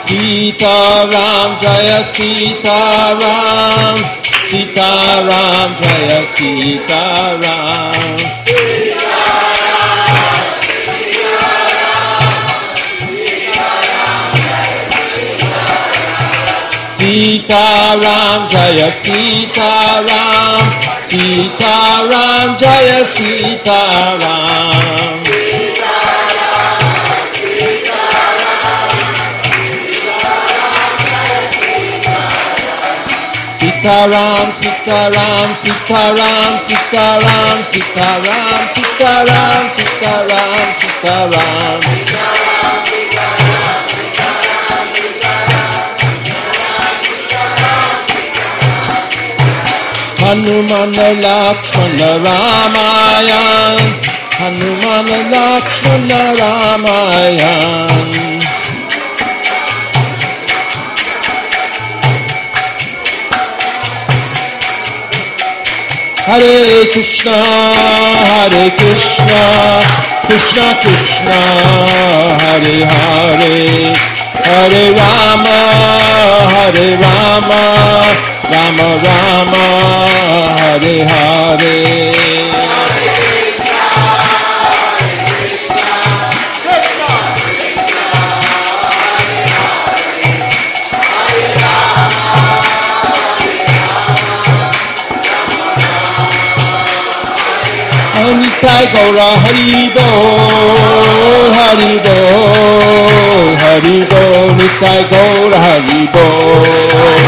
Sitaram Jaya Sitaram, Sitaram Jaya Sitaram. Sitaram Jaya Sitaram, Sitaram Jaya Sitaram. Sitaram, Sitaram, Sitaram, Sitaram, Sitaram, Sitaram, Sitaram, Sitaram. Hanumana Lakshmana Ramaya, Hanumana Lakshmana Ramaya. Hare Krishna, Krishna Krishna, Hare Hare, Hare Rama, Rama Rama, Hare Hare. Nitai Gaura Hari Bol, Hari Bol, Hari Bol, Nitai Gaura Hari Bol.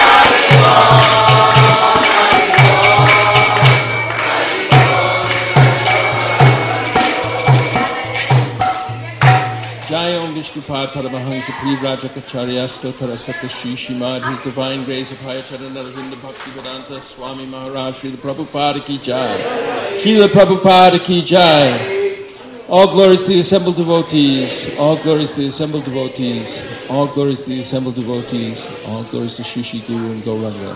Jayam Vishnupad Paramahansa Privrajakacharya Stotara Satashi Shimad, His Divine Grace of Higher Charanaravinda Bhakti Vedanta Swami Maharaj Srila Prabhupada Ki Jai. Srila Prabhupada Ki Jai. All glories to the assembled devotees. All glories to the assembled devotees. All glories to the assembled devotees. All glories to Shishi Guru and Gauranga.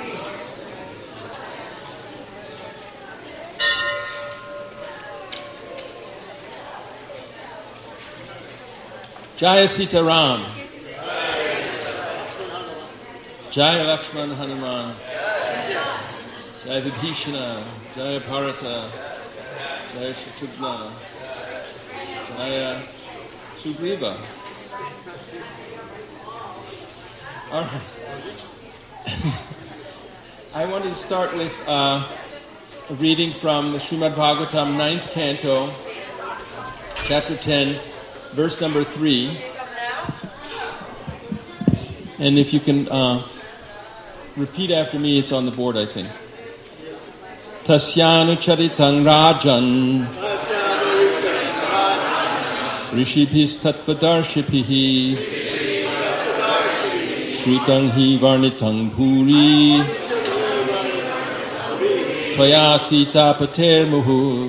Jaya Sitaram. Jaya Lakshman Hanuman. Jaya Vibhishana. Jaya Bharata. Jaya Shatrughna. Jaya Sugriva. All right. I wanted to start with a reading from the Srimad Bhagavatam, 9th canto, chapter 10, verse number 3. And if you can repeat after me, it's on the board, I think. Tasyanu charitang rajan Rishibhis tattvadarshipihi Shrutang hi varnitang bhuri Tvayasita pater muhu.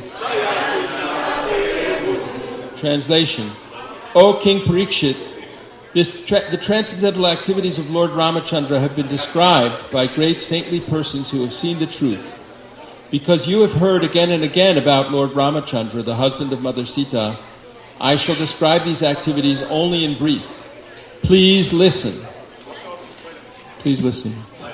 Translation. O King Parikshit, the transcendental activities of Lord Ramachandra have been described by great saintly persons who have seen the truth. Because you have heard again and again about Lord Ramachandra, the husband of Mother Sita, I shall describe these activities only in brief. Please listen. Please listen.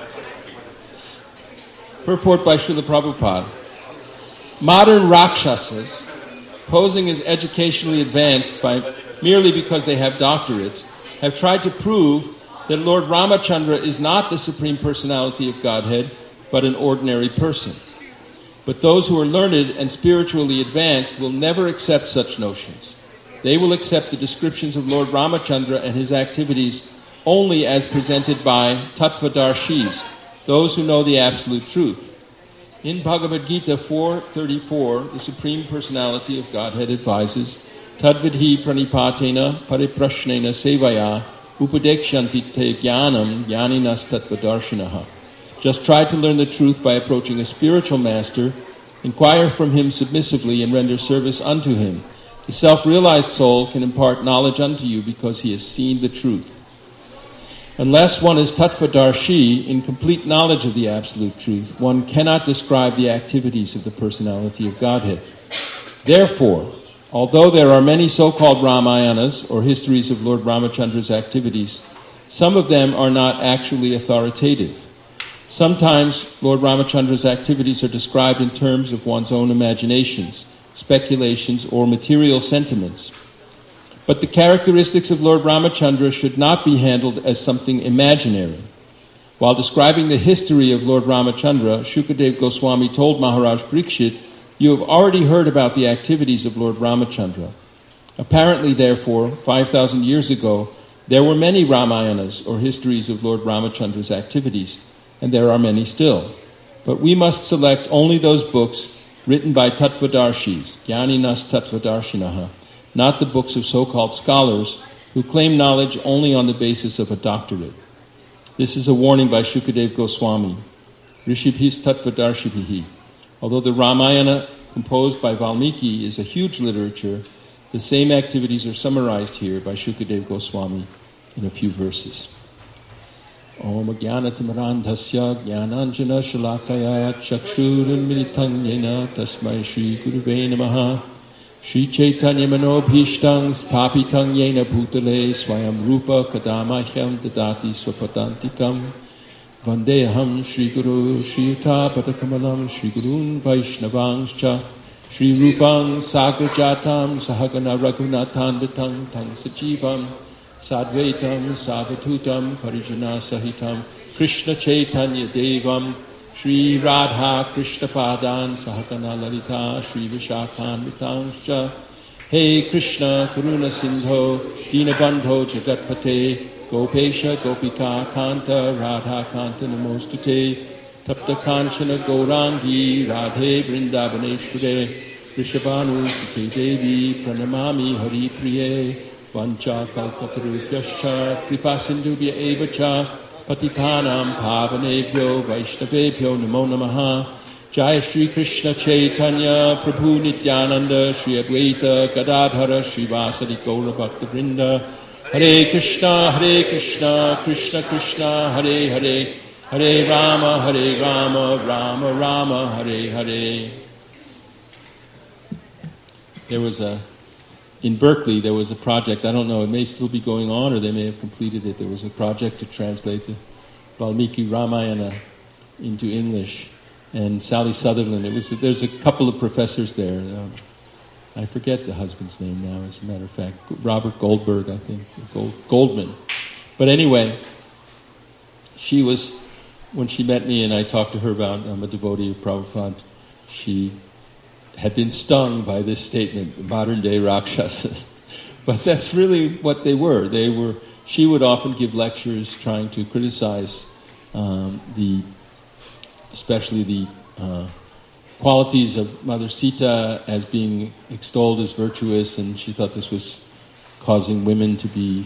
Purport by Srila Prabhupada. Modern Rakshasas, posing as educationally advanced merely because they have doctorates, have tried to prove that Lord Ramachandra is not the Supreme Personality of Godhead, but an ordinary person. But those who are learned and spiritually advanced will never accept such notions. They will accept the descriptions of Lord Ramachandra and his activities only as presented by Tattvadarshis, those who know the absolute truth. In Bhagavad Gita 4.34, the Supreme Personality of Godhead advises, Tadvidhi pranipatena pariprashnena sevaya upadekshanti te jnanam jnaninas tattvadarshinaha. Just try to learn the truth by approaching a spiritual master, inquire from him submissively and render service unto him. The self-realized soul can impart knowledge unto you because he has seen the truth. Unless one is Tattvadarshi, in complete knowledge of the absolute truth, one cannot describe the activities of the personality of Godhead. Therefore, although there are many so-called Ramayanas, or histories of Lord Ramachandra's activities, Some of them are not actually authoritative. Sometimes Lord Ramachandra's activities are described in terms of one's own imaginations, speculations, or material sentiments. But the characteristics of Lord Ramachandra should not be handled as something imaginary. While describing the history of Lord Ramachandra, Shukadev Goswami told Maharaj Parikshit, "You have already heard about the activities of Lord Ramachandra. Apparently, therefore, 5,000 years ago, there were many Ramayanas, or histories of Lord Ramachandra's activities, and there are many still. But we must select only those books written by Tattvadarshis, Jnaninas Tattvadarshinaha, not the books of so-called scholars who claim knowledge only on the basis of a doctorate." This is a warning by Shukadev Goswami. Rishibhis Tattvadarshibihi. Although the Ramayana composed by Valmiki is a huge literature, the same activities are summarized here by Shukadev Goswami in a few verses. Om Jnanatimrandhasya Jnananjana Shalakaya Chakshurunmilitang Yena Tasmai Shri Gurave Namaha Shri Chaitanya Manobhishtam Papitang Yena Bhutale Swayam Rupa Kadamahyam Dadati Swapadantikam Vandeham Shri Guru Shri Yuta Padakamalam Shri Gurun Vaishnavangscha Shri Rupang Sagrajatam Sahagana Raghunathandatang Tang Sajivam Sadvaitam Savatutam Parijana Sahitam Krishna Chaitanya Devam Shri Radha Krishna Padan Sahagana Lalita Shri Vishakhan Mitangscha Hey Krishna Karuna Sindho Dinabandho Jagatpate Gopesha Gopika Kanta Radha Kanta Namostute Tapta Kanchana Gaurangi Radhe Vrindavaneshware Rishabhanu Sute Devi Pranamami Hari Priye Vancha Kalpatarubhyascha Kripa Sindhubhya Evacha Patitanam Pavanebhyo Vaishnavebhyo Namo Namaha Jaya Shri Krishna Chaitanya Prabhu Nityananda Shri Advaita Gadadhara Shri Vasadi Gaura Bhakta Vrinda Hare Krishna Krishna Krishna Hare Hare Hare Rama Rama Rama Hare Hare. In Berkeley, there was a project, I don't know, it may still be going on or they may have completed it. There was a project to translate the Valmiki Ramayana into English. And Sally Sutherland, there's a couple of professors there. I forget the husband's name now, as a matter of fact. Robert Goldberg, I think. Goldman. But anyway, when she met me and I talked to her about I'm a devotee of Prabhupada, she had been stung by this statement, modern-day Rakshasas. But that's really what they were. She would often give lectures trying to criticize especially the qualities of Mother Sita as being extolled as virtuous, and she thought this was causing women to be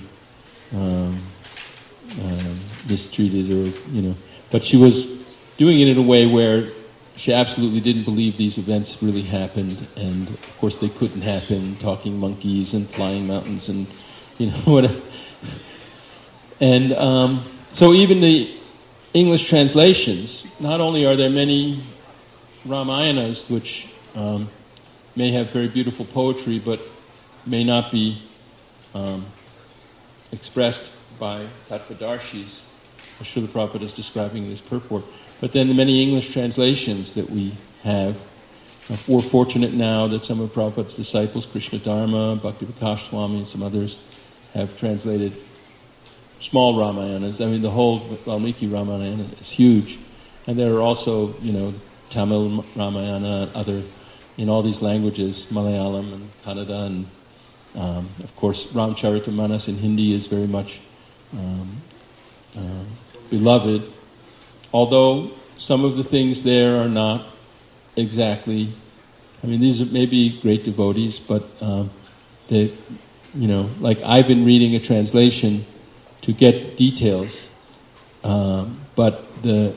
mistreated, or But she was doing it in a way where she absolutely didn't believe these events really happened, and of course they couldn't happen. Talking monkeys and flying mountains, and whatever. And so even the English translations, not only are there many Ramayanas which may have very beautiful poetry, but may not be expressed by Tattvadarshis, as Srila Prabhupada is describing in this purport. But then the many English translations that we have, we're fortunate now that some of Prabhupada's disciples, Krishna Dharma, Bhakti Vikas Swami, and some others, have translated small Ramayanas. I mean, the whole Valmiki Ramayana is huge. And there are also, Tamil Ramayana, other, in all these languages, Malayalam and Kannada, and of course Ramcharitamanas in Hindi is very much beloved. Although some of the things there are not exactly, these are maybe great devotees, but like I've been reading a translation to get details, but the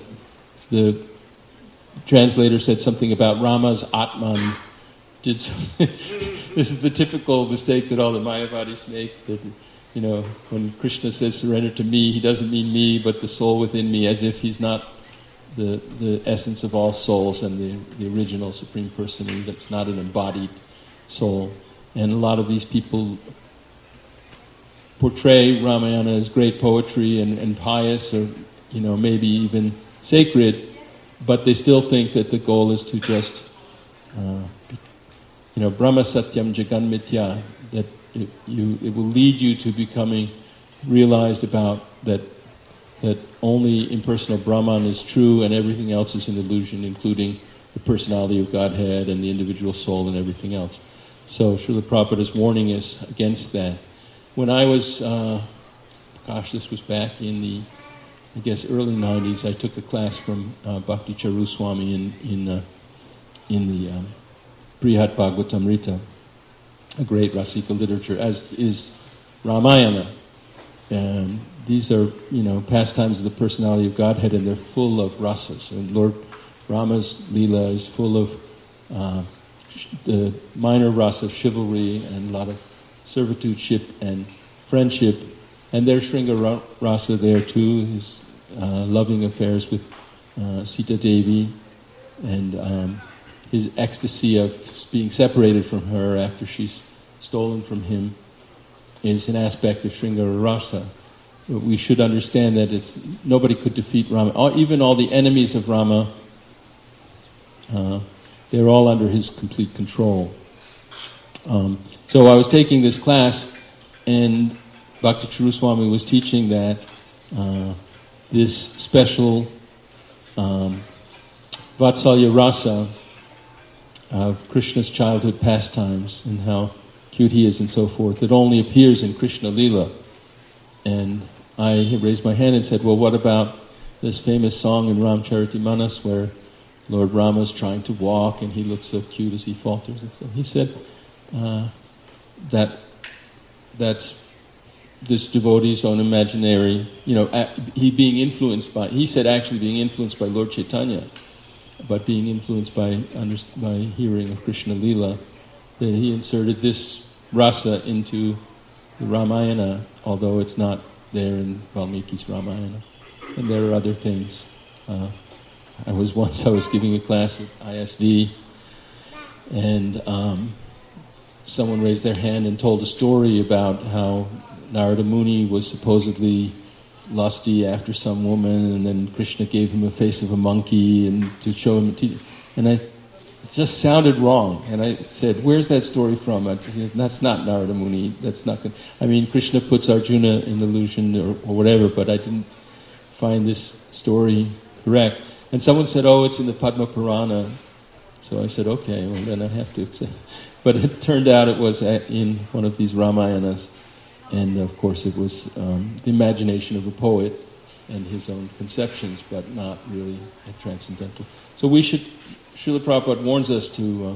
translator said something about Rama's Atman. This is the typical mistake that all the Mayavadis make, that when Krishna says surrender to me, he doesn't mean me, but the soul within me, as if he's not the essence of all souls and the original Supreme Person, that's not an embodied soul. And a lot of these people portray Ramayana as great poetry and pious, or maybe even sacred, but they still think that the goal is to just, Brahma Satyam Jagan Mithya, that it will lead you to becoming realized about that only impersonal Brahman is true and everything else is an illusion, including the personality of Godhead and the individual soul and everything else. So Srila Prabhupada is warning us against that. When I was, this was back in the, early 90s, I took a class from Bhakti Charuswami in the Brihat Bhagavatamrita, a great Rasika literature, as is Ramayana. And these are, pastimes of the personality of Godhead, and they're full of rasas. And Lord Rama's Leela is full of the minor rasa of chivalry and a lot of servitudeship and friendship. And there's Shringa Rasa there too, his loving affairs with Sita Devi, and his ecstasy of being separated from her after she's stolen from him is an aspect of Shringara Rasa. But we should understand that nobody could defeat Rama. Even all the enemies of Rama, they're all under his complete control. So I was taking this class, and Bhakti Charuswami was teaching that this special Vatsalya Rasa of Krishna's childhood pastimes and how cute he is and so forth, it only appears in Krishna Leela. And I raised my hand and said, well, what about this famous song in Ramcharitamanas where Lord Rama's trying to walk and he looks so cute as he falters and stuff? He said that's this devotee's own imaginary, he said actually being influenced by Lord Chaitanya, but being influenced by hearing of Krishna Leela, that he inserted this rasa into the Ramayana, although it's not there in Valmiki's Ramayana. And there are other things. I was giving a class at ISV, and someone raised their hand and told a story about how Narada Muni was supposedly lusty after some woman, and then Krishna gave him a face of a monkey and to show him it just sounded wrong. And I said, where's that story from? I said, that's not Narada Muni. That's not good. Krishna puts Arjuna in illusion or whatever, but I didn't find this story correct. And someone said, it's in the Padma Purana. So I said, okay, well then I have to accept. But it turned out it was in one of these Ramayanas. And of course it was the imagination of a poet and his own conceptions, but not really transcendental. So Srila Prabhupada warns us to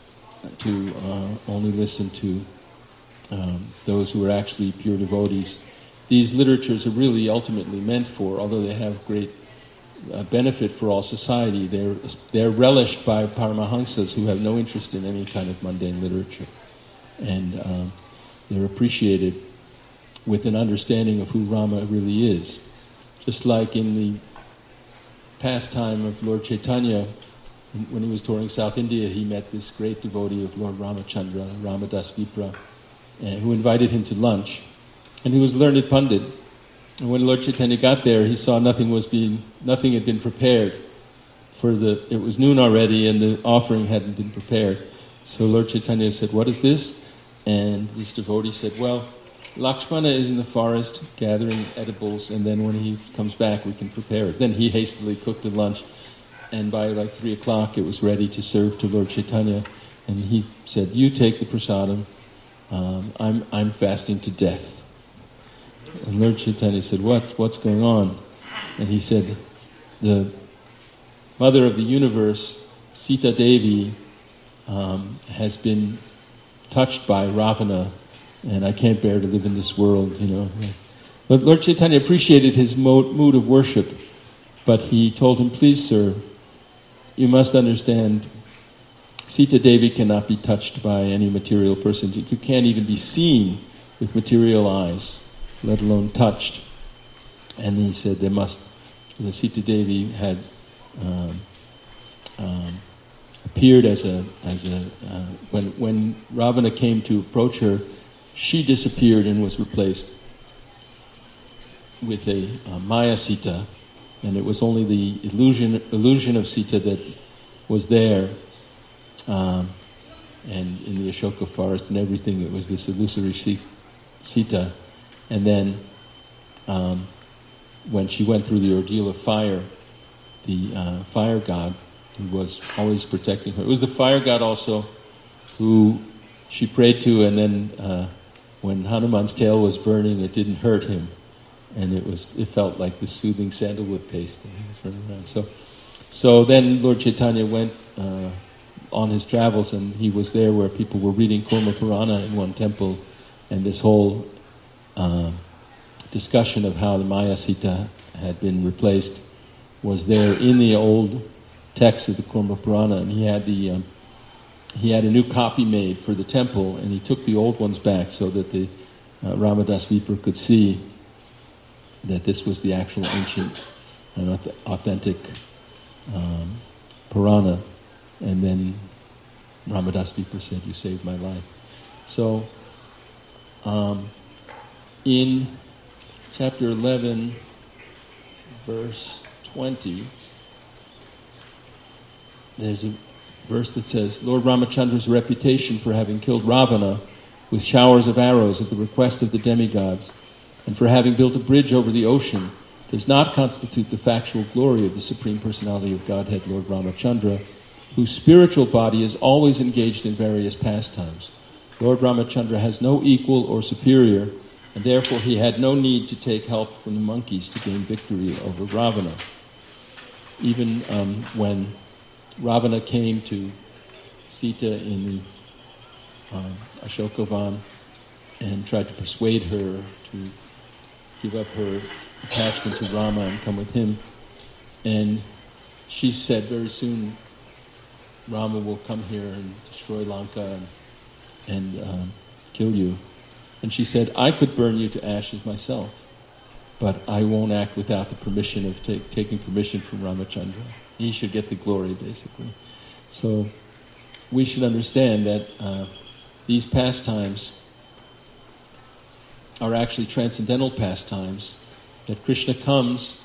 only listen to those who are actually pure devotees. These literatures are really ultimately meant for, although they have great benefit for all society, they're relished by Paramahamsas who have no interest in any kind of mundane literature. And they're appreciated with an understanding of who Rama really is. Just like in the pastime of Lord Chaitanya, when he was touring South India, he met this great devotee of Lord Ramachandra, Ramadas Vipra, who invited him to lunch. And he was a learned Pandit. And when Lord Chaitanya got there, he saw nothing had been prepared. It was noon already and the offering hadn't been prepared. So Lord Chaitanya said, what is this? And this devotee said, well, Lakshmana is in the forest gathering edibles, and then when he comes back we can prepare it. Then he hastily cooked the lunch, and by 3 o'clock it was ready to serve to Lord Chaitanya. And he said, you take the prasadam, I'm fasting to death. And Lord Chaitanya said, what's going on? And he said, the mother of the universe, Sita Devi, has been touched by Ravana, and I can't bear to live in this world, But Lord Chaitanya appreciated his mood of worship, but he told him, please sir, you must understand, Sita Devi cannot be touched by any material person. You can't even be seen with material eyes, let alone touched. And he said the Sita Devi had appeared when Ravana came to approach her, she disappeared and was replaced with a Maya Sita, and it was only the illusion of Sita that was there, and in the Ashoka forest and everything, it was this illusory Sita. And then when she went through the ordeal of fire, the fire god who was always protecting her, it was the fire god also who she prayed to, and then when Hanuman's tail was burning, it didn't hurt him, and it felt like the soothing sandalwood paste that he was running around. So then Lord Chaitanya went on his travels, and he was there where people were reading Kurma Purana in one temple, and this whole discussion of how the Maya Sita had been replaced was there in the old text of the Kurma Purana, and he had a new copy made for the temple, and he took the old ones back so that the Ramadas Vipra could see that this was the actual ancient and authentic Purana. And then Ramadas Vipra said, "You saved my life." So, in chapter 11, verse 20, there's a verse that says, "Lord Ramachandra's reputation for having killed Ravana with showers of arrows at the request of the demigods, and for having built a bridge over the ocean, does not constitute the factual glory of the Supreme Personality of Godhead, Lord Ramachandra, whose spiritual body is always engaged in various pastimes. Lord Ramachandra has no equal or superior, and therefore he had no need to take help from the monkeys to gain victory over Ravana." Even when Ravana came to Sita in the Ashokavan and tried to persuade her to give up her attachment to Rama and come with him, and she said, "Very soon Rama will come here and destroy Lanka and kill you." And she said, "I could burn you to ashes myself, but I won't act without the permission of taking permission from Ramachandra. He should get the glory, basically." So we should understand that these pastimes are actually transcendental pastimes, that Krishna comes...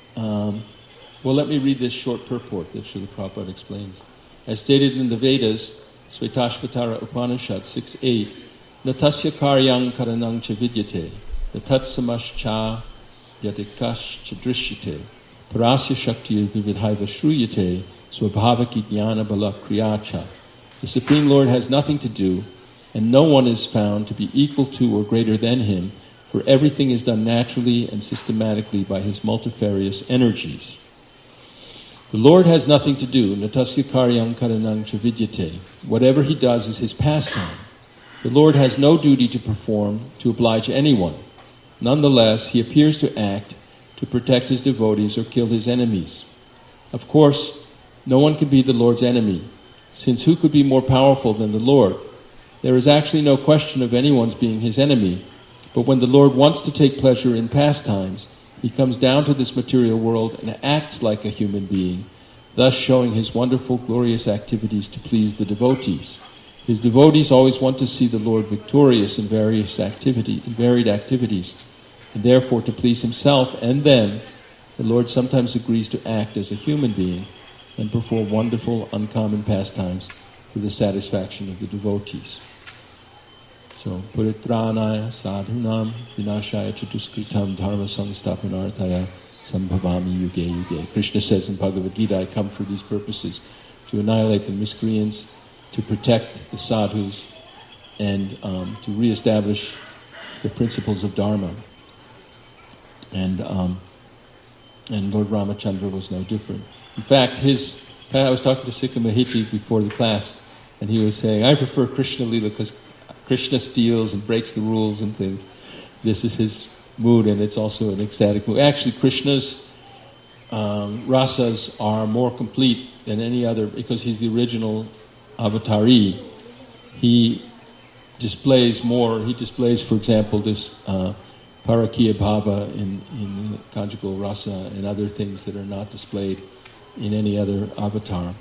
well, let me read this short purport that Srila Prabhupada explains. As stated in the Vedas, Svetashvatara Upanishad 6.8, "Natasya karyang karanang cha vidyate, natatsamas cha yatikash cha drishyate, parasya shakti vividhaiva shruyate, swabhavaki jnana bala kriyacha." The Supreme Lord has nothing to do, and no one is found to be equal to or greater than him, for everything is done naturally and systematically by his multifarious energies. The Lord has nothing to do, natasya karyang karanang cha vidyate. Whatever he does is his pastime. The Lord has no duty to perform to oblige anyone. Nonetheless, he appears to act to protect his devotees or kill his enemies. Of course, no one can be the Lord's enemy, since who could be more powerful than the Lord? There is actually no question of anyone's being his enemy, but when the Lord wants to take pleasure in pastimes, he comes down to this material world and acts like a human being, thus showing his wonderful, glorious activities to please the devotees. His devotees always want to see the Lord victorious in varied activities, and therefore to please himself and them, the Lord sometimes agrees to act as a human being and perform wonderful, uncommon pastimes for the satisfaction of the devotees. So, Puritranaya sadhunam vinashaya chatuskritam dharma samstapanarthaya sambhavami yuge yuge. Krishna says in Bhagavad Gita, I come for these purposes, to annihilate the miscreants, to protect the sadhus, and to reestablish the principles of Dharma. And Lord Ramachandra was no different. In fact, I was talking to Sikha Mahiti before the class, and he was saying, I prefer Krishna Lila because Krishna steals and breaks the rules and things. This is his mood, and it's also an ecstatic mood. Actually, Krishna's rasas are more complete than any other, because he's the original avatari. He displays more. He displays, for example, this parakiya bhava in conjugal rasa and other things that are not displayed in any other avatar.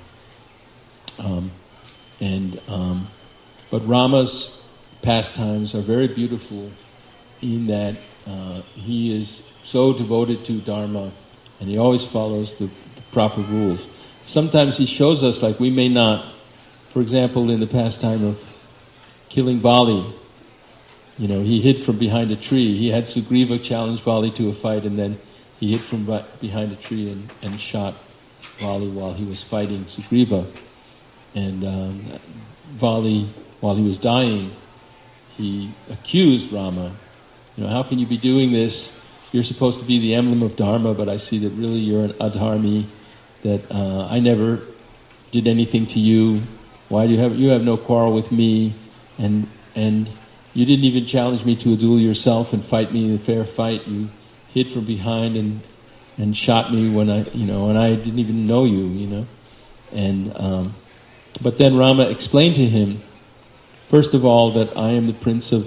But Rama's pastimes are very beautiful in that he is so devoted to Dharma, and he always follows the proper rules. Sometimes he shows us, like, we may not. For example, in the pastime of killing Bali, he hid from behind a tree. He had Sugriva challenge Bali to a fight, and then he hid from behind a tree and shot Bali while he was fighting Sugriva. And Bali, while he was dying, he accused Rama. How can you be doing this? You're supposed to be the emblem of Dharma, but I see that really you're an adharmi, that I never did anything to you. Why do you have no quarrel with me? And you didn't even challenge me to a duel yourself and fight me in a fair fight. You hid from behind and shot me when I didn't even know you, And but then Rama explained to him, first of all, that I am the prince of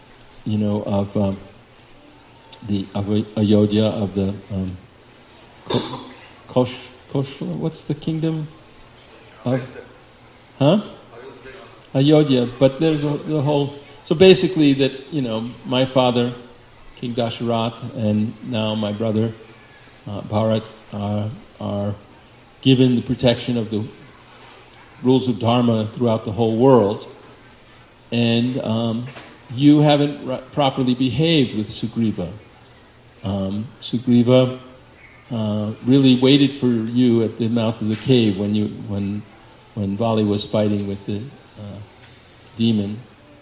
Ayodhya, of the Koshala. What's the kingdom of? Ayodhya. But there's the whole. So basically, that my father, King Dasharath, and now my brother Bharat are given the protection of the rules of Dharma throughout the whole world, and you haven't properly behaved with Sugriva. Sugriva really waited for you at the mouth of the cave when Bali was fighting with the demon,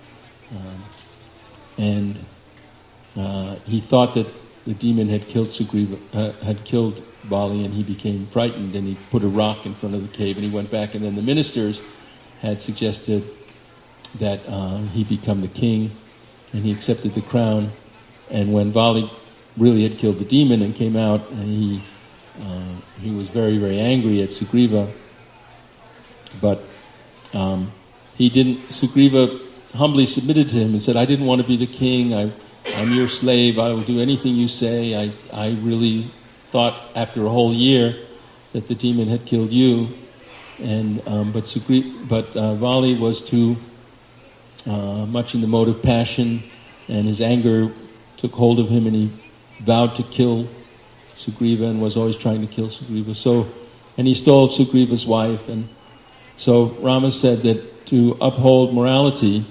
and he thought that the demon had killed Sugriva, had killed Bali, and he became frightened, and he put a rock in front of the cave, and he went back, and then the ministers had suggested that he become the king, and he accepted the crown. And when Bali really had killed the demon and came out, and he was very, very angry at Sugriva, but he didn't. Sugriva humbly submitted to him and said, "I didn't want to be the king. I'm your slave. I will do anything you say. I really thought after a whole year that the demon had killed you, and but Bali was too much in the mode of passion, and his anger took hold of him, and he vowed to kill Sugriva and was always trying to kill Sugriva. And he stole Sugriva's wife, and so Rama said that to uphold morality,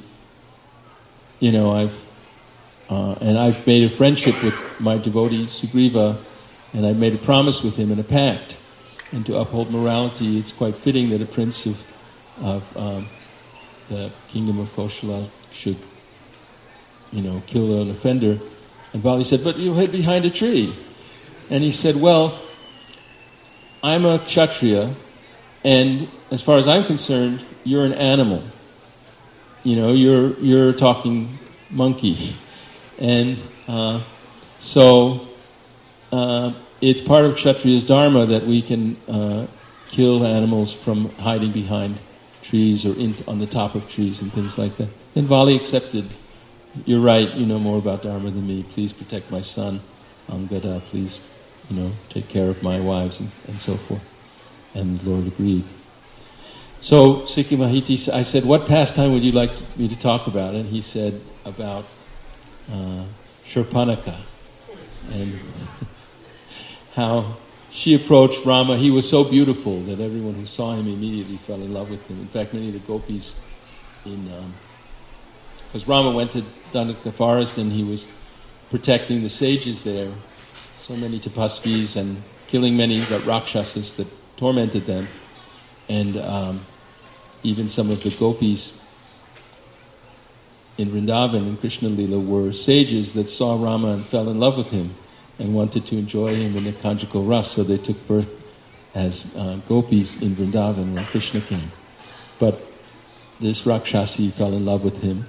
I've made a friendship with my devotee Sugriva, and I've made a promise with him in a pact. And to uphold morality, it's quite fitting that a prince of the kingdom of Koshala should, kill an offender." And Bali said, "But you hid behind a tree." And he said, "Well, I'm a Kshatriya, and as far as I'm concerned, you're an animal. You're a talking monkey. And so it's part of Kshatriya's dharma that we can kill animals from hiding behind trees or on the top of trees and things like that." And Bali accepted. "You're right, you know more about dharma than me. Please protect my son, Angada. Please, take care of my wives," and so forth. And the Lord agreed. So Sikhi Mahiti, I said, "What pastime would you like me to talk about?" And he said about Shurpanakha, and how she approached Rama. He was so beautiful that everyone who saw him immediately fell in love with him. In fact, many of the gopis because Rama went to Dandaka forest and he was protecting the sages there, so many tapasvis, and killing many rakshasas that tormented them. And even some of the gopis in Vrindavan in Krishna Lila were sages that saw Rama and fell in love with him and wanted to enjoy him in the conjugal ras, so they took birth as gopis in Vrindavan when Krishna came. But this Rakshasi fell in love with him,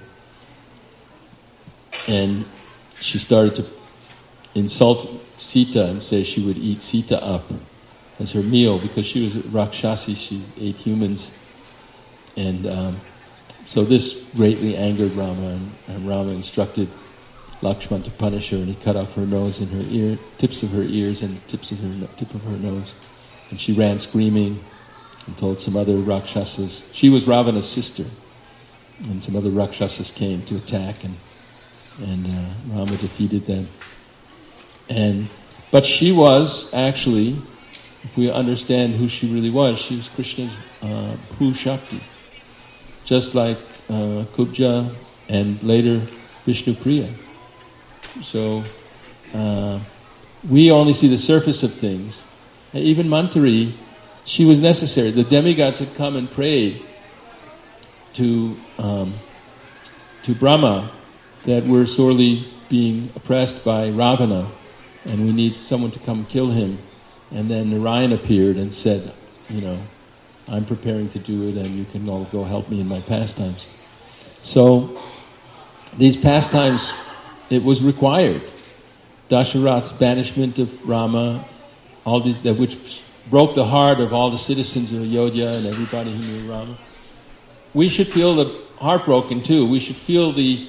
and she started to insult Sita and say she would eat Sita up as her meal, because she was a Rakshasi, she ate humans. And so this greatly angered Rama, and Rama instructed Lakshman to punish her, and he cut off her nose and her ear, tips of her ears and tip of her nose. And she ran screaming and told some other Rakshasas. She was Ravana's sister, and some other Rakshasas came to attack, and Rama defeated them. But she was actually, if we understand who she really was Krishna's Bhu Shakti. Just like Kubja and later Vishnu Priya. So we only see the surface of things. And even Mantari, she was necessary. The demigods had come and prayed to Brahma that we're sorely being oppressed by Ravana and we need someone to come kill him. And then Narayan appeared and said, I'm preparing to do it and you can all go help me in my pastimes. So these pastimes, it was required. Dasharatha's banishment of Rama, all these which broke the heart of all the citizens of Ayodhya and everybody who knew Rama. We should feel the heartbroken too. We should feel the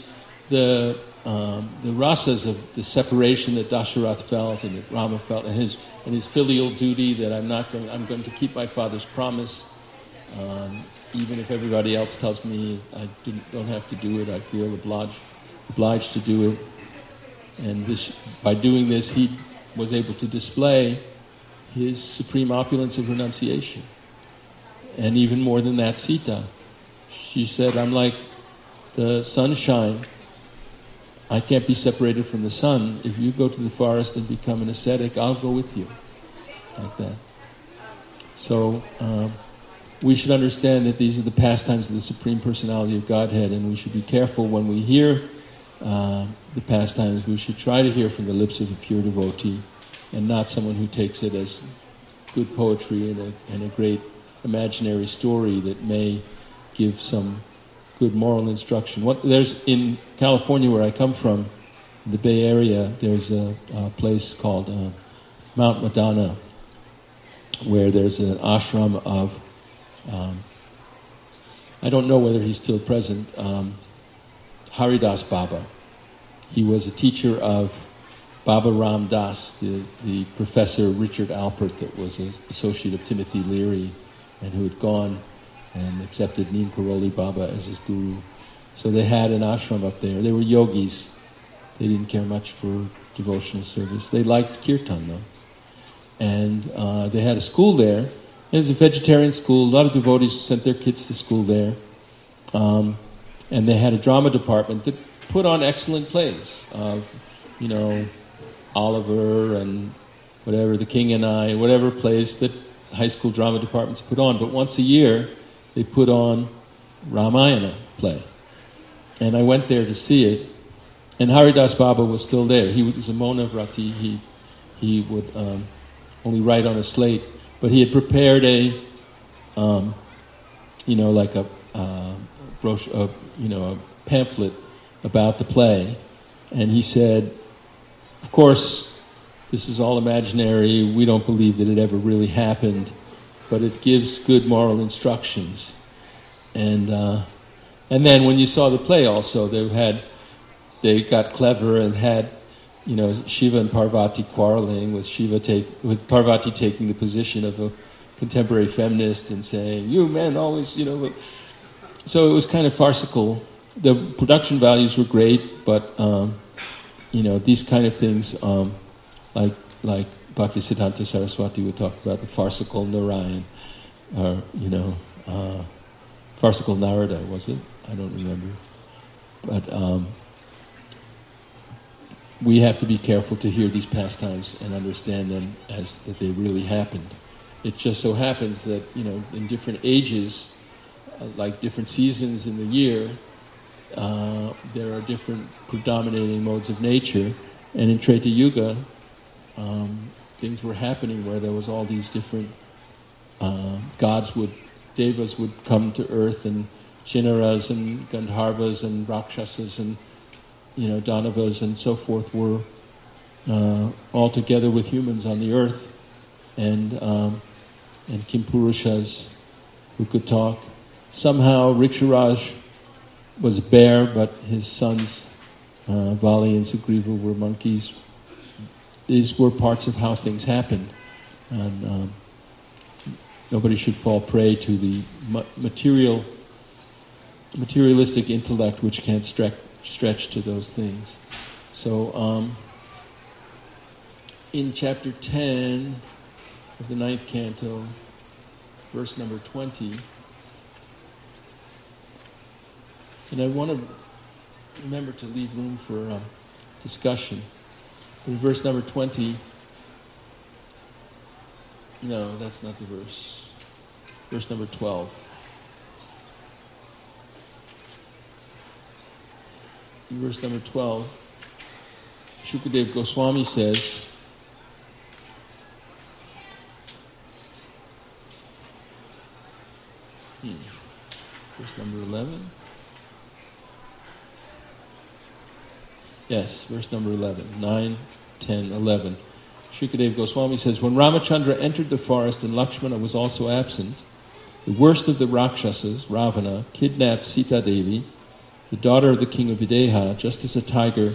rasas of the separation that Dasharatha felt and that Rama felt, and his filial duty that I'm going to keep my father's promise, even if everybody else tells me I don't have to do it. I feel obliged to do it, and by doing this, he was able to display his supreme opulence of renunciation. And even more than that, Sita, she said, I'm like the sunshine. I can't be separated from the sun. If you go to the forest and become an ascetic, I'll go with you. Like that. So we should understand that these are the pastimes of the Supreme Personality of Godhead, and we should be careful when we hear the pastimes. We should try to hear from the lips of a pure devotee, and not someone who takes it as good poetry and a great imaginary story that may give some good moral instruction. There's in California, where I come from, in the Bay Area, there's a place called Mount Madonna, where there's an ashram of, I don't know whether he's still present, Haridas Baba. He was a teacher of Baba Ram Das, the professor Richard Alpert that was an associate of Timothy Leary and who had gone and accepted Neem Karoli Baba as his guru. So they had an ashram up there. They were yogis. They didn't care much for devotional service. They liked kirtan though. And they had a school there. It was a vegetarian school. A lot of devotees sent their kids to school there. And they had a drama department that put on excellent plays. Oliver and whatever, The King and I, whatever plays that high school drama departments put on. But once a year, they put on Ramayana play. And I went there to see it. And Haridas Baba was still there. He was a Monavrati. He would only write on a slate. But he had prepared a brochure, a pamphlet about the play. And he said, of course, this is all imaginary. We don't believe that it ever really happened, but it gives good moral instructions. And then when you saw the play, also they got clever and had, Shiva and Parvati quarreling, with Parvati taking the position of a contemporary feminist and saying, "You men always," So it was kind of farcical. The production values were great, but these kind of things, like Bhaktisiddhanta Saraswati would talk about the farcical Narayan, or farcical Narada, was it? I don't remember. But we have to be careful to hear these pastimes and understand them as that they really happened. It just so happens that, in different ages, like different seasons in the year, there are different predominating modes of nature. And in Treta Yuga, things were happening where there was all these different devas would come to earth, and Kinnaras and Gandharvas and Rakshasas and Danavas and so forth were all together with humans on the earth, and Kimpurushas who could talk. Somehow Riksharaj was a bear, but his sons Vali and Sugriva were monkeys. These were parts of how things happened, and nobody should fall prey to the materialistic intellect which can't stretch to those things. So in chapter 10 of the 9th canto, verse number 20. And I want to remember to leave room for discussion. In verse number 20, no, that's not the verse. Verse number 12. In verse number 12, Shukadeva Goswami says, verse number 11? Yes, verse number 11, 9, 10, 11. Shukadeva Goswami says, when Ramachandra entered the forest and Lakshmana was also absent, the worst of the Rakshasas, Ravana, kidnapped Sita Devi, the daughter of the king of Videha, just as a tiger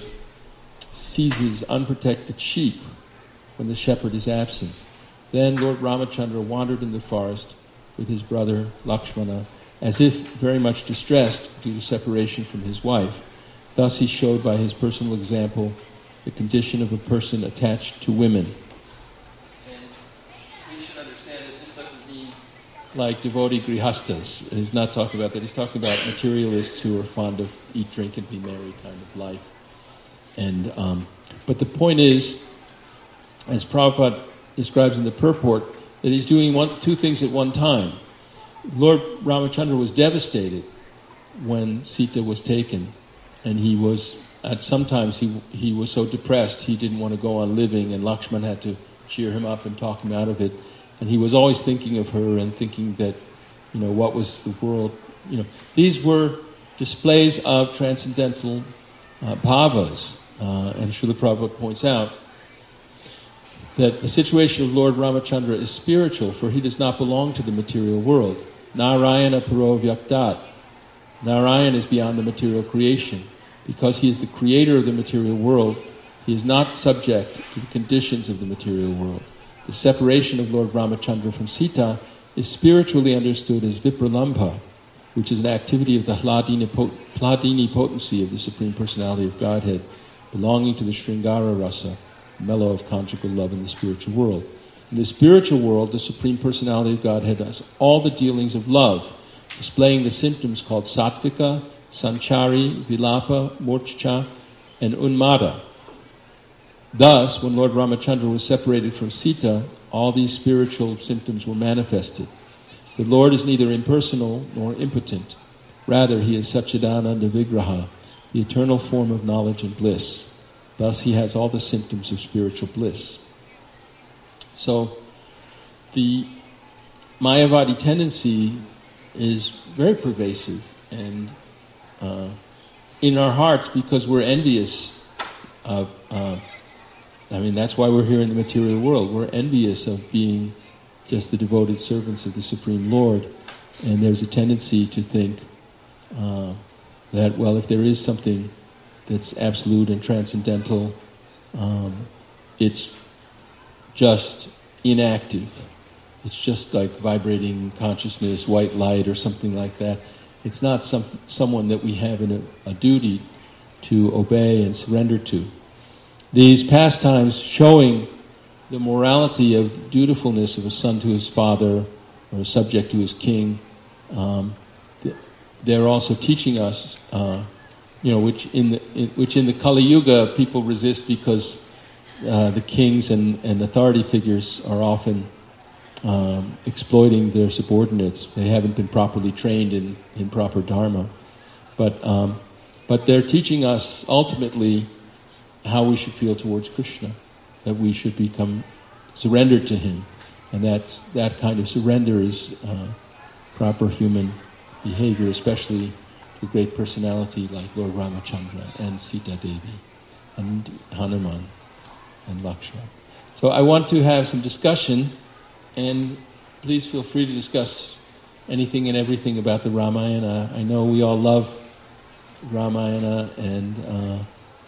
seizes unprotected sheep when the shepherd is absent. Then Lord Ramachandra wandered in the forest with his brother Lakshmana, as if very much distressed due to separation from his wife. Thus he showed by his personal example the condition of a person attached to women. And we should understand that this doesn't mean like devotee grihastas. He's not talking about that. He's talking about materialists who are fond of eat, drink, and be merry kind of life. And but the point is, as Prabhupada describes in the purport, that he's doing two things at one time. Lord Ramachandra was devastated when Sita was taken, and he was, sometimes he was so depressed he didn't want to go on living, and Lakshman had to cheer him up and talk him out of it. And he was always thinking of her and thinking that, what was the world, These were displays of transcendental bhavas. And Srila Prabhupada points out that the situation of Lord Ramachandra is spiritual, for he does not belong to the material world. Narayana paro vyaktat. Narayan is beyond the material creation. Because he is the creator of the material world, he is not subject to the conditions of the material world. The separation of Lord Ramachandra from Sita is spiritually understood as vipralambha, which is an activity of the Hladini potency of the Supreme Personality of Godhead, belonging to the Sringara Rasa, the mellow of conjugal love in the spiritual world. In the spiritual world, the Supreme Personality of Godhead has all the dealings of love, displaying the symptoms called sattvika, sanchari, vilapa, murcha, and unmada. Thus, when Lord Ramachandra was separated from Sita, all these spiritual symptoms were manifested. The Lord is neither impersonal nor impotent. Rather, he is Satchidananda Vigraha, the eternal form of knowledge and bliss. Thus, he has all the symptoms of spiritual bliss. So, the Mayavadi tendency is very pervasive and in our hearts, because we're envious of, that's why we're here in the material world. We're envious of being just the devoted servants of the Supreme Lord, and there's a tendency to think that, well, if there is something that's absolute and transcendental, it's just inactive. It's just like vibrating consciousness, white light, or something like that. It's not someone that we have in a duty to obey and surrender to. These pastimes showing the morality of dutifulness of a son to his father or a subject to his king, they're also teaching us, which in the Kali Yuga people resist because the kings and authority figures are often exploiting their subordinates. They haven't been properly trained in proper dharma. But they're teaching us ultimately how we should feel towards Krishna, that we should become surrendered to him. And that kind of surrender is proper human behavior, especially to a great personality like Lord Ramachandra and Sita Devi and Hanuman and Lakshman. So I want to have some discussion, and please feel free to discuss anything and everything about the Ramayana. I know we all love Ramayana, and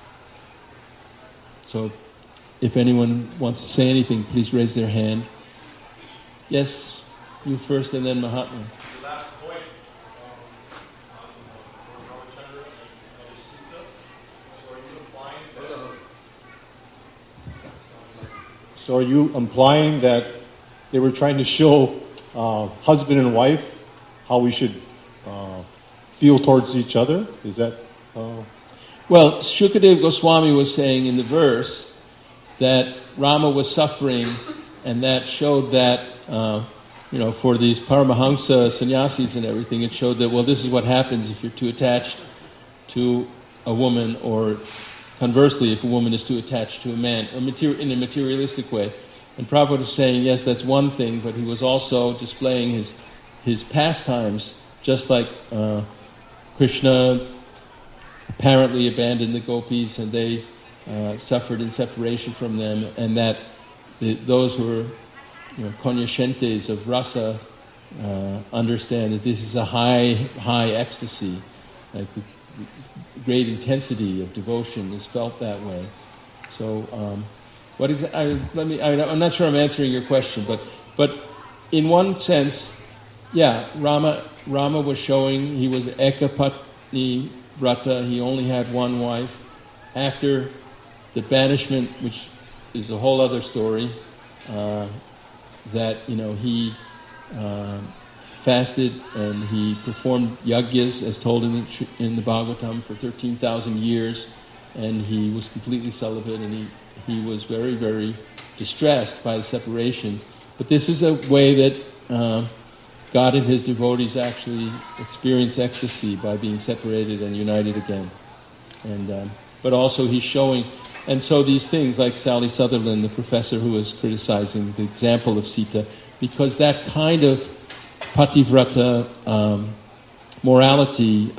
so if anyone wants to say anything, please raise their hand. Yes, you first, and then Mahatma. The last point on Ramachandra and Sita. So are you implying that? So are you implying that they were trying to show husband and wife how we should feel towards each other? Is that... Well, Shukadev Goswami was saying in the verse that Rama was suffering, and that showed that, for these Paramahamsa sannyasis and everything, it showed that, well, this is what happens if you're too attached to a woman, or conversely, if a woman is too attached to a man, in a materialistic way. And Prabhupada was saying, yes, that's one thing, but he was also displaying his pastimes, just like Krishna apparently abandoned the gopis, and they suffered in separation from them, and that those who are cognoscentes of rasa understand that this is a high ecstasy, like the great intensity of devotion is felt that way. So, I'm not sure I'm answering your question, but in one sense, yeah, Rama was showing he was ekapatni vrata. He only had one wife. After the banishment, which is a whole other story, that he fasted and he performed yagyas as told in the Bhagavatam for 13,000 years, and he was completely celibate, and he was very, very distressed by the separation. But this is a way that God and His devotees actually experience ecstasy by being separated and united again. And but also He's showing, and so these things like Sally Sutherland, the professor who was criticizing the example of Sita, because that kind of pativrata morality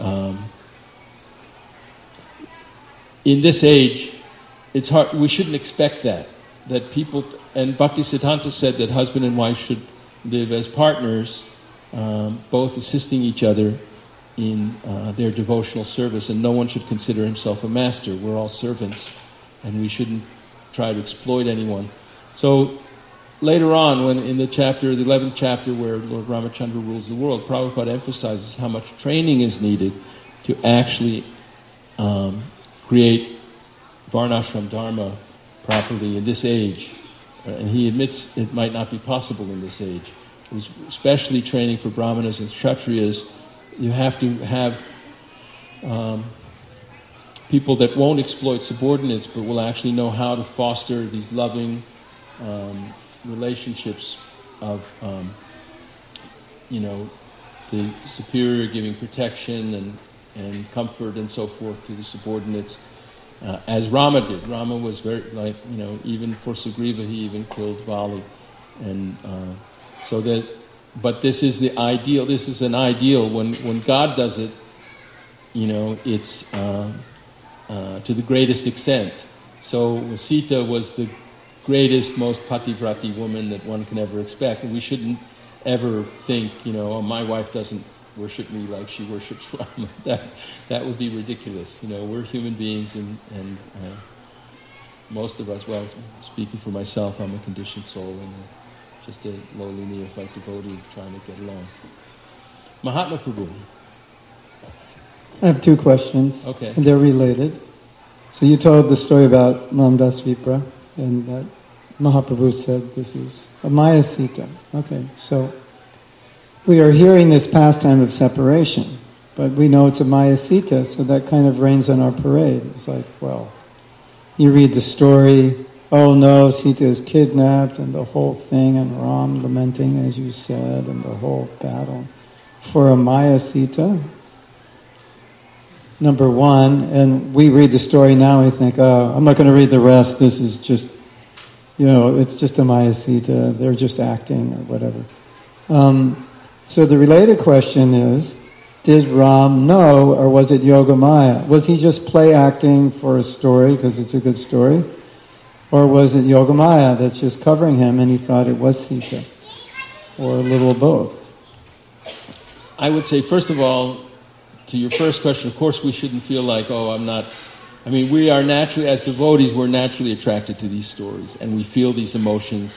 in this age, it's hard. We shouldn't expect that people. And Bhaktisiddhanta said that husband and wife should live as partners, both assisting each other in their devotional service, and no one should consider himself a master. We're all servants, and we shouldn't try to exploit anyone. So later on, when in the 11th chapter, where Lord Ramachandra rules the world, Prabhupada emphasizes how much training is needed to actually create varnashram dharma properly in this age. And he admits it might not be possible in this age. Especially training for brahmanas and kshatriyas, you have to have people that won't exploit subordinates, but will actually know how to foster these loving relationships of, the superior giving protection and comfort and so forth to the subordinates, as Rama did. Rama was very, even for Sugriva, he even killed Vali. And but this is the ideal. This is an ideal. When God does it, it's to the greatest extent. So Sita was the greatest, most pativrati woman that one can ever expect. And we shouldn't ever think, my wife doesn't worship me like she worships Rama. That would be ridiculous. We're human beings, and most of us, well, speaking for myself, I'm a conditioned soul, and just a lowly neophyte devotee trying to get along. Mahatma Prabhu. I have two questions. Okay. And they're related. So you told the story about Ramdas Vipra, and that Mahaprabhu said this is a Maya Sita. Okay, so we are hearing this pastime of separation, but we know it's a Maya Sita, so that kind of rains on our parade. It's like, well, you read the story, oh no, Sita is kidnapped, and the whole thing, and Ram lamenting, as you said, and the whole battle. For a Maya Sita, number one, and we read the story now and we think, oh, I'm not going to read the rest, this is just, it's just a Maya Sita, they're just acting, or whatever. So the related question is, did Ram know, or was it Yoga Maya? Was he just play acting for a story, because it's a good story? Or was it Yoga Maya that's just covering him and he thought it was Sita? Or a little of both? I would say, first of all, to your first question, of course we shouldn't feel like, we are naturally, as devotees, we're naturally attracted to these stories, and we feel these emotions.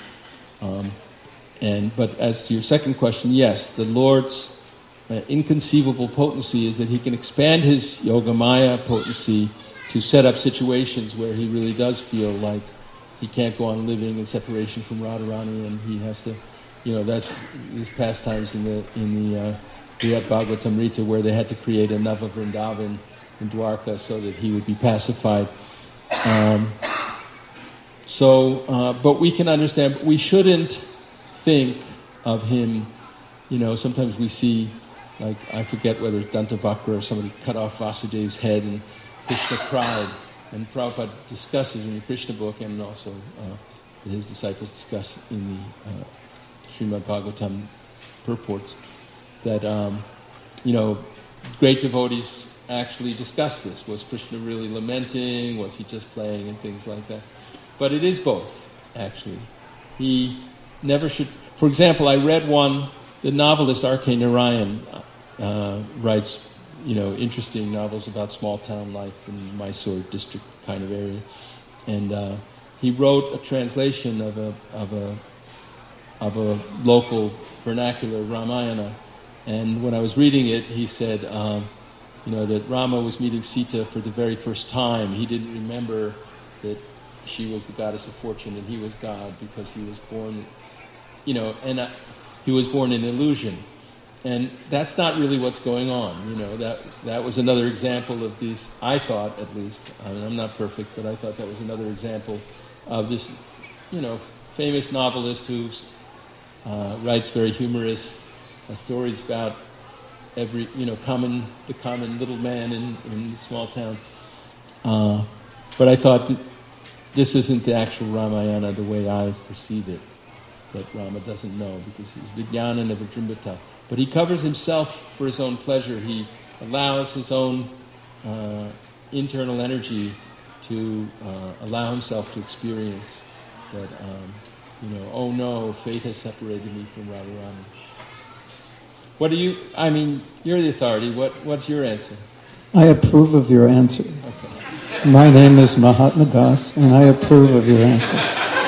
But as to your second question, yes, the Lord's inconceivable potency is that He can expand His Yoga Maya potency to set up situations where He really does feel like he can't go on living in separation from Radharani, and he has to, that's his pastimes in the Bhagavatamrita, where they had to create a Nava Vrindavan in Dwarka so that he would be pacified. But we can understand, we shouldn't think of him, sometimes we see, like, I forget whether it's Dantavakra or somebody cut off Vasudev's head and Krishna cried. And Prabhupada discusses in the Krishna book, and also his disciples discuss in the Srimad Bhagavatam purports, that, great devotees actually discuss this. Was Krishna really lamenting? Was he just playing? And things like that. But it is both, actually. He never should... For example, I read the novelist R.K. Narayan writes, interesting novels about small-town life in Mysore district kind of area. And he wrote a translation of a local vernacular Ramayana. And when I was reading it, he said, that Rama was meeting Sita for the very first time. He didn't remember that she was the goddess of fortune and he was God, because he was born, he was born in illusion. And that's not really what's going on. That was another example of these, I thought at least, I'm not perfect, but I thought that was another example of this, famous novelist who writes very humorous stories about every, the common little man in the small town. But I thought that this isn't the actual Ramayana the way I perceive it, that Rama doesn't know, because he's Vijnana Navajrimbata. But he covers himself for his own pleasure. He allows his own internal energy to allow himself to experience that, oh no, fate has separated me from Radharani. You're the authority. What's your answer? I approve of your answer. Okay. My name is Mahatma Das, and I approve of your answer.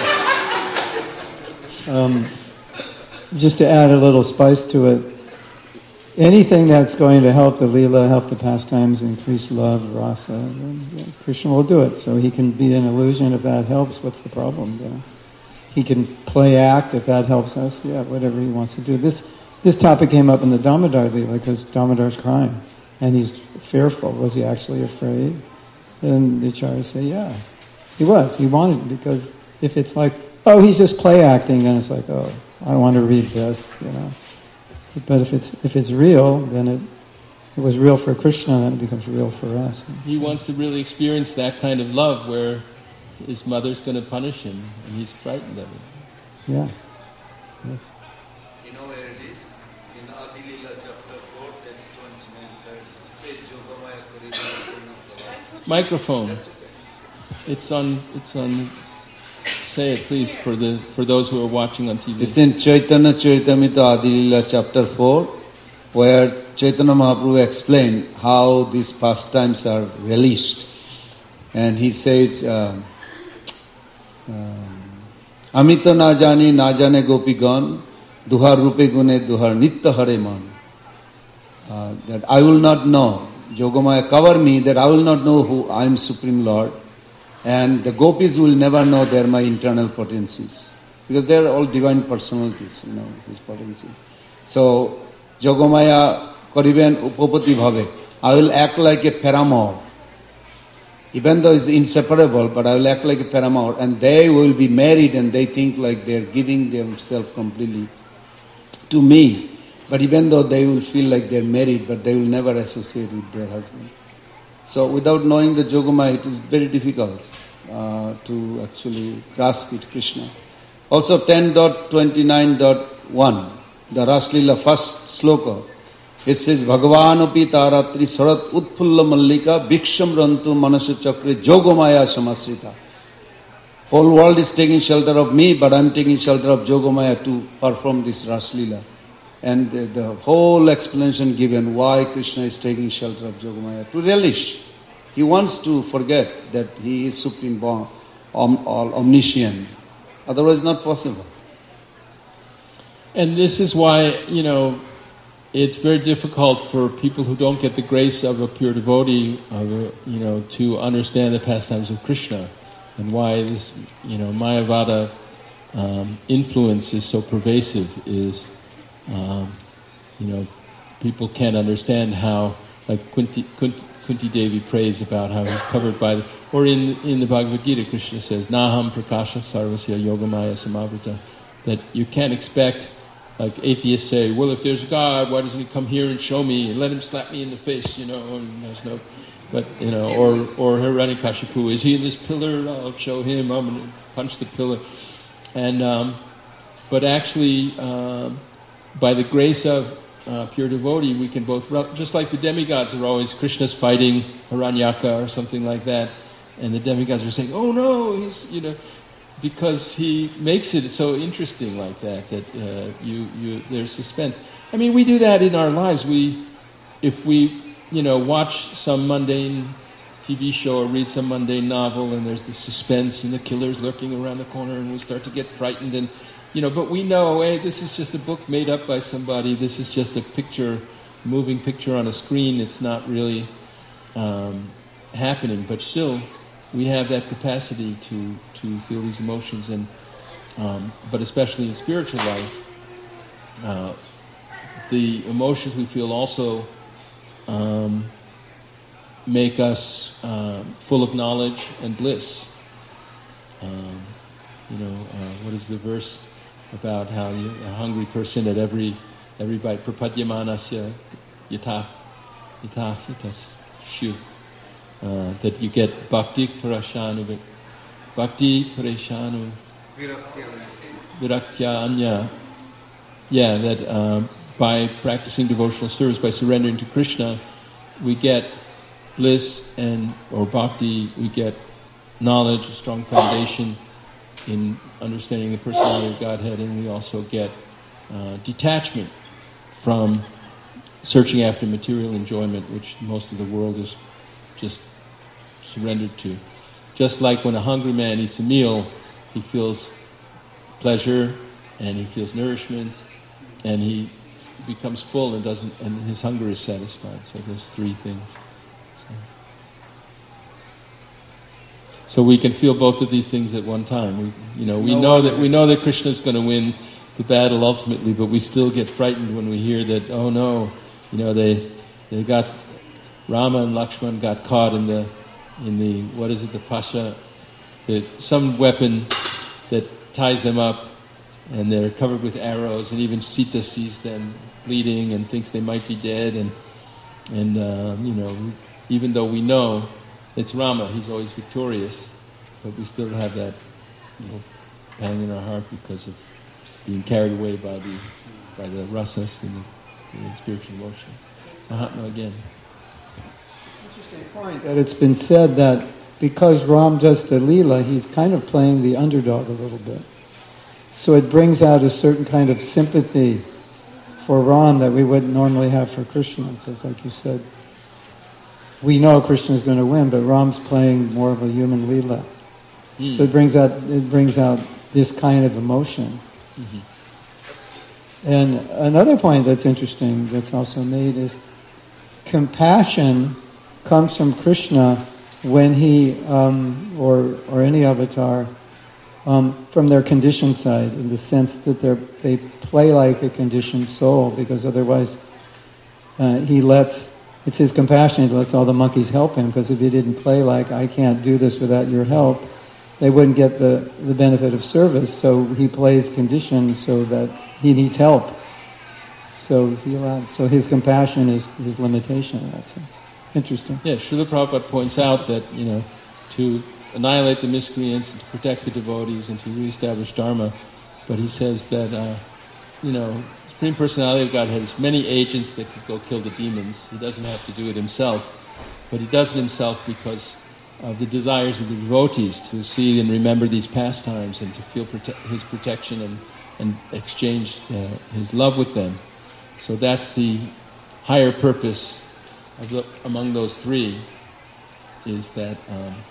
Just to add a little spice to it, anything that's going to help the Leela, help the pastimes, increase love, rasa, then Krishna will do it. So he can be an illusion if that helps. What's the problem? He can play act if that helps us. Whatever he wants to do. This topic came up in the Damodar Leela because Damodar's crying and he's fearful. Was he actually afraid? And the acharyas say, yeah, he was. He wanted, because if it's like, oh, he's just play acting, then it's like, oh, I don't want to read this, But if it's real, then it was real for Krishna, then it becomes real for us. He wants to really experience that kind of love where his mother's going to punish him and he's frightened of it. Yeah. Yes. You know where it is? In Adi Leela chapter 4, text 29, it says Yogamaya Karina. Microphone. That's okay. It's on. Say it, please, for those who are watching on TV. It's in Chaitanya Charitamrita Adi Leela chapter 4, where Chaitanya Mahaprabhu explained how these pastimes are relished. And he says, Amita na jane gopigan, duhar rupe gune duhar nitya hare man. That I will not know, Yogamaya cover me, that I will not know who I am Supreme Lord. And the gopis will never know they are my internal potencies. Because they are all divine personalities, his potency. So, Yogamaya kariben upapati bhave. I will act like a paramour. Even though it's inseparable, but I will act like a paramour. And they will be married and they think like they are giving themselves completely to me. But even though they will feel like they are married, but they will never associate with their husband. So without knowing the Yogamaya, it is very difficult to actually grasp it, Krishna. Also 10.29.1, the Raslila first sloka, it says, Bhagavanopi taratri sarat utpulla mallika bhiksham rantu manasya chakre Yogamaya samasrita. Whole world is taking shelter of me, but I am taking shelter of Yogamaya to perform this Raslila. And the whole explanation given why Krishna is taking shelter of Yogamaya, to relish. He wants to forget that he is supreme, omniscient. Otherwise not possible. And this is why, it's very difficult for people who don't get the grace of a pure devotee, to understand the pastimes of Krishna. and why this, Mayavada influence is so pervasive is, people can't understand how, like Kunti Devi prays about how he's covered by, or in the Bhagavad Gita, Krishna says, Naham prakasha sarvasya yogamaya samavrita, that you can't expect, like atheists say, well, if there's God, why doesn't he come here and show me and let him slap me in the face, and there's no, but, or Hiranyakashipu, is he in this pillar? I'll show him, I'm going to punch the pillar. And, but actually, by the grace of pure devotee, we can both, just like the demigods are always, Krishna's fighting Hiranyaka or something like that, and the demigods are saying, oh no, he's, because he makes it so interesting like that there's suspense. I mean, we do that in our lives. If we watch some mundane TV show or read some mundane novel, and there's the suspense and the killer's lurking around the corner, and we start to get frightened, and but we know, hey, this is just a book made up by somebody. This is just a picture, moving picture on a screen. It's not really happening, but still, we have that capacity to feel these emotions, and but especially in spiritual life, the emotions we feel also make us full of knowledge and bliss. What is the verse about how a hungry person at every bite, prapadyamanasya yatah shu, that you get bhakti parashanu viraktya anya. Yeah, that by practicing devotional service, by surrendering to Krishna, we get bliss or bhakti, we get knowledge, a strong foundation in understanding the personality of Godhead, and we also get detachment from searching after material enjoyment, which most of the world is just surrendered to. Just like when a hungry man eats a meal, he feels pleasure and he feels nourishment, and he becomes full and his hunger is satisfied. So there's three things. So we can feel both of these things at one time. We know that Krishna is going to win the battle ultimately, but we still get frightened when we hear that. Oh no, they got Rama and Lakshman got caught in the what is it, the pasha, some weapon that ties them up, and they're covered with arrows, and even Sita sees them bleeding and thinks they might be dead, and even though we know it's Rama, he's always victorious, but we still have that pang in our heart because of being carried away by the rasas and the spiritual emotion. Mahatma again. Interesting point that it's been said that because Ram does the Leela, he's kind of playing the underdog a little bit. So it brings out a certain kind of sympathy for Ram that we wouldn't normally have for Krishna, because like you said, we know Krishna is going to win, but Ram's playing more of a human Leela. So it brings out this kind of emotion. Mm-hmm. And another point that's interesting that's also made is compassion comes from Krishna when he, or any avatar, from their conditioned side, in the sense that they play like a conditioned soul, because otherwise it's his compassion, he lets all the monkeys help him, because if he didn't play like, I can't do this without your help, they wouldn't get the benefit of service. So he plays conditioned so that he needs help. So his compassion is his limitation in that sense. Interesting. Yeah, Srila Prabhupada points out that, to annihilate the miscreants and to protect the devotees and to reestablish Dharma, but he says that, Supreme Personality of Godhead has many agents that could go kill the demons. He doesn't have to do it himself, but he does it himself because of the desires of the devotees to see and remember these pastimes and to feel his protection and exchange his love with them. So that's the higher purpose among those three, is that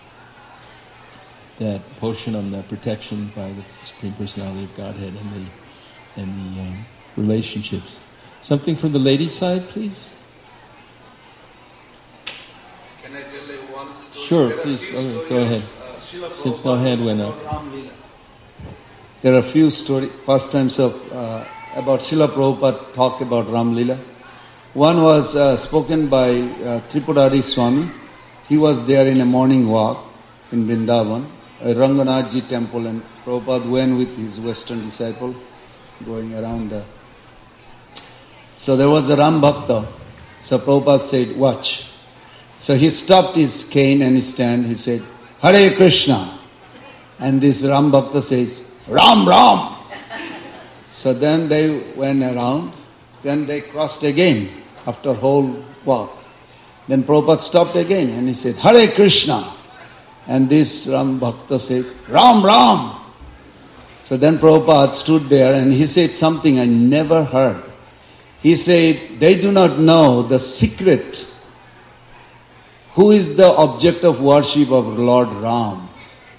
Poshanam, the protection by the Supreme Personality of Godhead and the relationships. Something from the ladies' side, please? Can I tell you one story? Sure, please. Go ahead. since no hand went up. There are a few pastimes of about Srila Prabhupada talk about Ram Lila. One was spoken by Tripurari Swami. He was there in a morning walk in Vrindavan, a Ranganathji temple, and Prabhupada went with his Western disciple going around the... So there was a Ram Bhakta. So Prabhupada said, watch. So he stopped his cane and his stand. He said, Hare Krishna. And this Ram Bhakta says, Ram Ram. So then they went around. Then they crossed again after whole walk. Then Prabhupada stopped again and he said, Hare Krishna. And this Ram Bhakta says, Ram Ram. So then Prabhupada stood there and he said something I never heard. He said, they do not know the secret. Who is the object of worship of Lord Ram?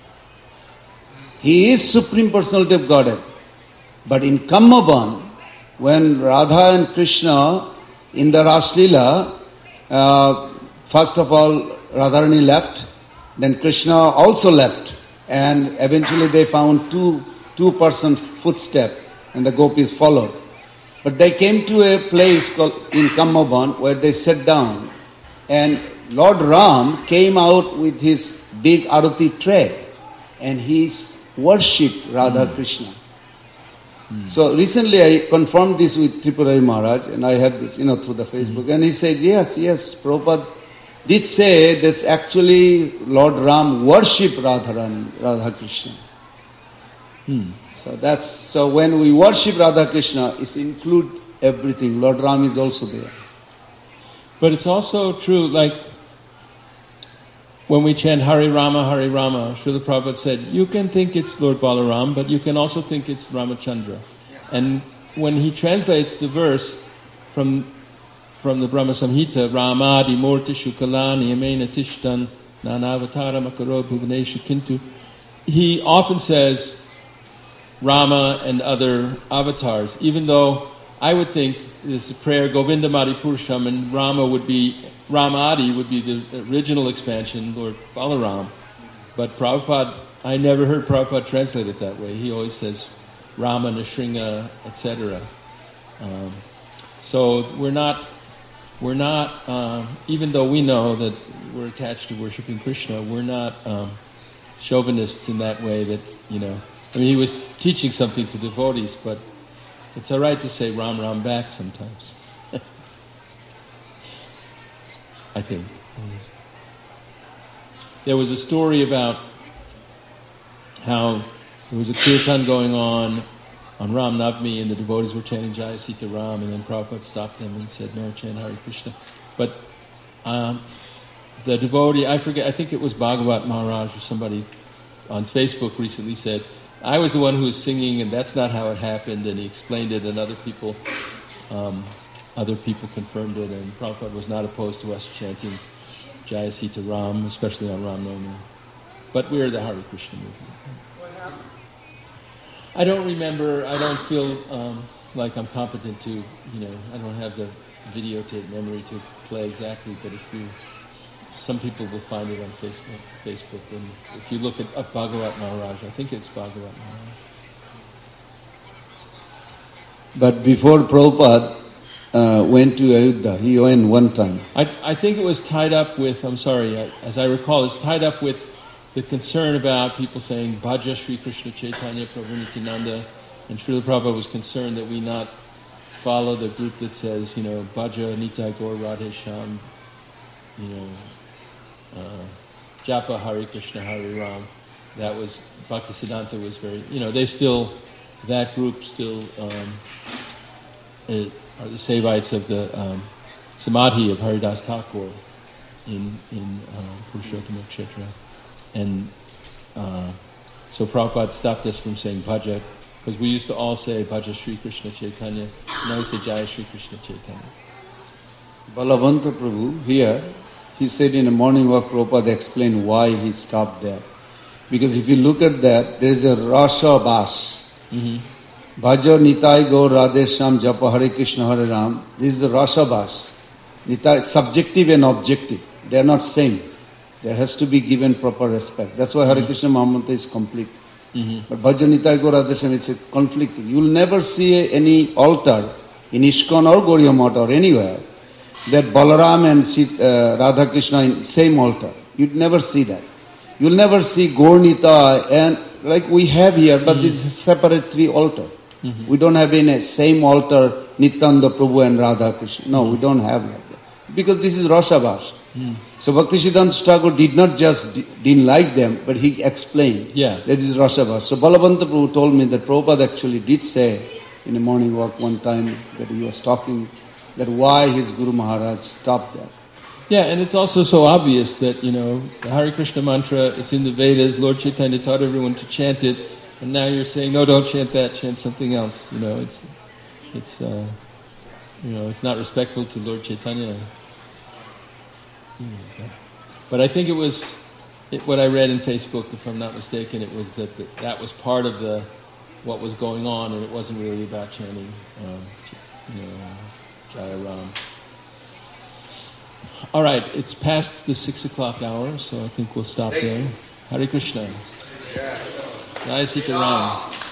He is Supreme Personality of Godhead. But in Kammaban, when Radha and Krishna in the Raslila, first of all Radharani left, then Krishna also left, and eventually they found two-person footstep and the gopis followed. But they came to a place called in Kammaban where they sat down, and Lord Ram came out with his big arati tray and he worshipped Radha Krishna. So recently I confirmed this with Tripurari Maharaj, and I have this, through the Facebook, and he said, yes, Prabhupada did say that actually Lord Ram worshipped Radha Krishna. So when we worship Radha Krishna, it includes everything. Lord Ram is also there. But it's also true, like when we chant Hare Rama, Srila Prabhupada said, you can think it's Lord Balaram, but you can also think it's Ramachandra. And when he translates the verse from the Brahma Samhita, Ramadi Murti Shukalani Amena Tishtan Nanavatara Makaro Bhuvaneshu Kintu, he often says Rama and other avatars, even though I would think this prayer Govindamadi Purusham and Ramadi would be the original expansion, Lord Balaram. But Prabhupada, I never heard Prabhupada translate it that way. He always says Rama, Nrsinga, etc. So we're not, even though we know that we're attached to worshiping Krishna, we're not chauvinists in that way that, he was teaching something to devotees, but it's all right to say Ram Ram back sometimes. I think. There was a story about how there was a kirtan going on Ram Navami, and the devotees were chanting Jaya Sita Ram, and then Prabhupada stopped them and said, no, chant Hare Krishna. But the devotee, I think it was Bhagavat Maharaj or somebody on Facebook recently said, I was the one who was singing, and that's not how it happened, and he explained it, and other people confirmed it, and Prabhupada was not opposed to us chanting Jaya Sita Ram, especially on Ram Navami. But we're the Hare Krishna movement. What happened? I don't remember, I don't feel like I'm competent to, I don't have the videotape memory to play exactly, but some people will find it on Facebook, and if you look up Bhagavat Maharaj, I think it's Bhagavat Maharaj. But before Prabhupada went to Ayodhya, he went one time. I think it was tied up with, as I recall, it's tied up with the concern about people saying Bhaja Sri Krishna Chaitanya Prabhu Nityananda, and Srila Prabhupada was concerned that we not follow the group that says, Bhaja Nitai Gaur Radhe Shyam, Japa Hare Krishna Hare Ram. That was, Bhaktisiddhanta was very, that group still are the Sevites of the Samadhi of Haridas Thakur in Purushottama Kshetra. And so Prabhupada stopped us from saying Bhaja, because we used to all say Bhaja Sri Krishna Chaitanya, now we say Jaya Sri Krishna Chaitanya. Balavanta Prabhu, here, he said in a morning walk, Prabhupada explained why he stopped there. Because if you look at that, there is a Rasa Bas. Bhaja Nitai Gaur Radhe Shyam Japa Hare Krishna Hare Ram. This is the Rasa Bas. Nitai, subjective and objective. They are not same. There has to be given proper respect. That's why Hare Krishna Mahamantra is complete. But Bhajan Nitai Gaur Radheshyam is conflicting. You will never see any altar in ISKCON or Gauriya Math or anywhere that Balaram and Radha Krishna in same altar. You'd never see that. You'll never see Gaur Nitai and like we have here, but this is separate three altar. We don't have in a same altar Nityananda Prabhu and Radha Krishna. No, we don't have like that. Because this is Rasabhas. So Bhaktisiddhanta Thakur did not just didn't like them, but he explained that this is Rasabhas. So Balabhanta Prabhu told me that Prabhupada actually did say in a morning walk one time that he was talking that why his Guru Maharaj stopped that. Yeah, and it's also so obvious that, the Hare Krishna mantra, it's in the Vedas, Lord Chaitanya taught everyone to chant it, and now you're saying, no, don't chant that, chant something else. It's not respectful to Lord Chaitanya. But I think it was, what I read in Facebook, if I'm not mistaken, it was that was part of what was going on, and it wasn't really about chanting, Jaya Ram. All right, it's past the 6 o'clock hour, so I think we'll stop there. Hare Krishna. Jai Sita Ram.